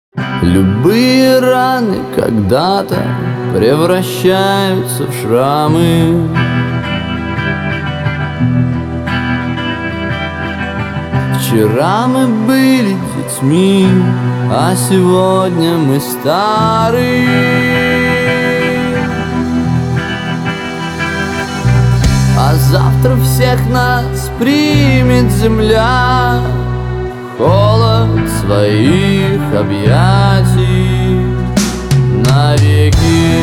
Любые раны когда-то превращаются в шрамы. Вчера мы были детьми, а сегодня мы старые. А завтра всех нас примет земля, холод своих объятий навеки.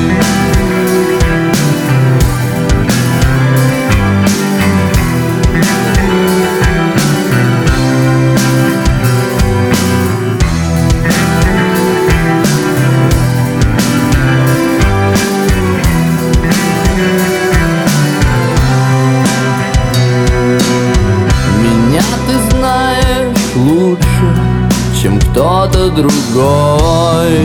Меня ты знаешь лучше, чем кто-то другой.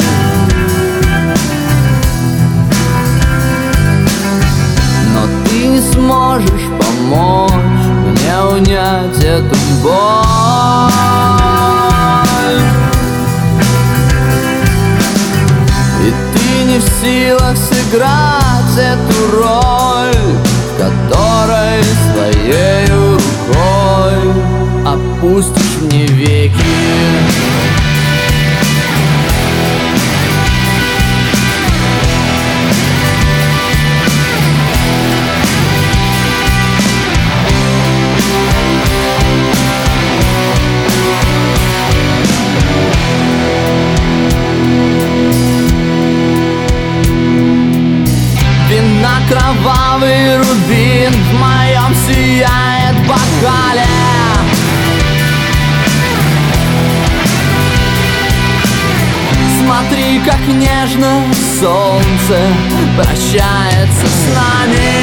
Но ты не сможешь помочь мне унять эту боль. И ты не в силах сыграть эту роль, в которой своею рукой опустишь мне веки. Кровавый рубин в моем сияет бокале. Смотри, как нежно солнце прощается с нами.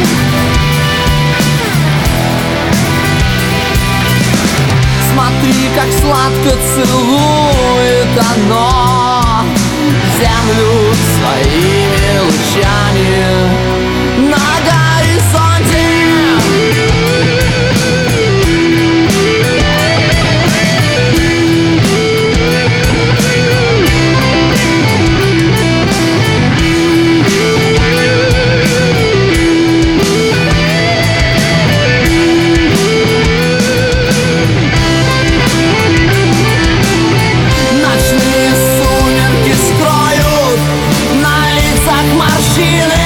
Смотри, как сладко целует оно землю своими лучами на горизонте. Ночные сумерки скроют на лицах морщины.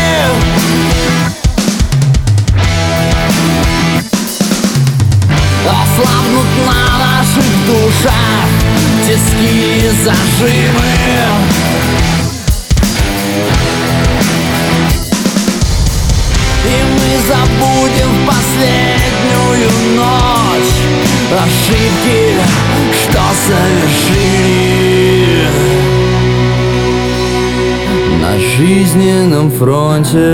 Ослабнут на наших душах тиски и зажимы. И мы забудем в последнюю ночь ошибки, что совершили на жизненном фронте.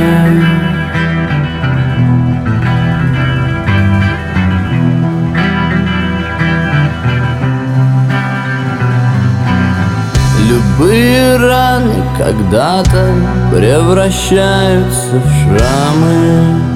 Любые раны когда-то превращаются в шрамы.